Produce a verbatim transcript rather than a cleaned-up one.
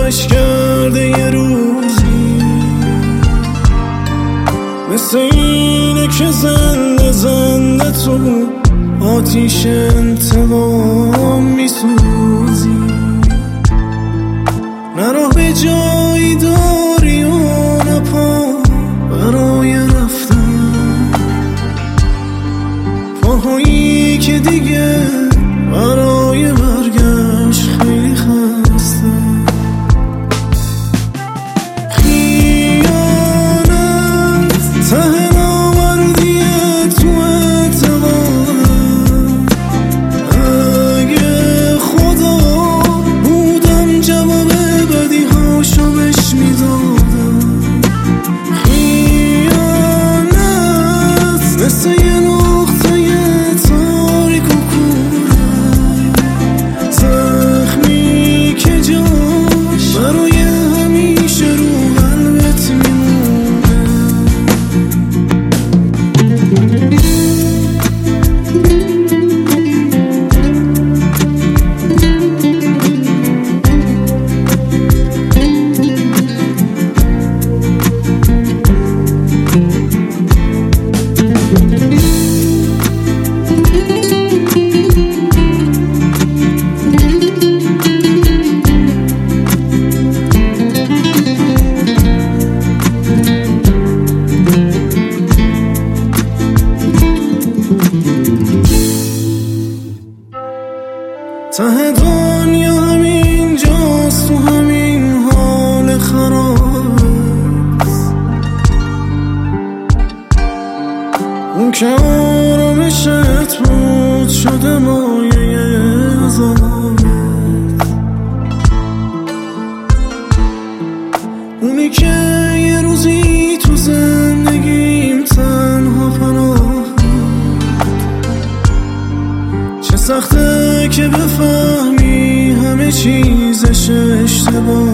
گذشت کرده یه روزی، مثل اینه که زنده زنده تو آتیش انتقام میسوزی. نه راه به جایی داری و نه پا برای رفتن، پاهایی که دیگه برای برگشت خیلی خسته. خیانت ته نامردیه تو اعتقادم، اگه خدا بودم جواب بدی هاشو بهش میدادم. خیانت مثل یه نقطه تاریک و کوره، زخمی که جاش برای همیشه رو قلبت میمونه. ته دنیا همین جاست، تو همین حال خراب است. اون که آرامشت بود شده مایه عذابت، اونی که یه روزی تو زندگیم تنها پناه. چه سخته که بفهمی همه چیزش اشتباه،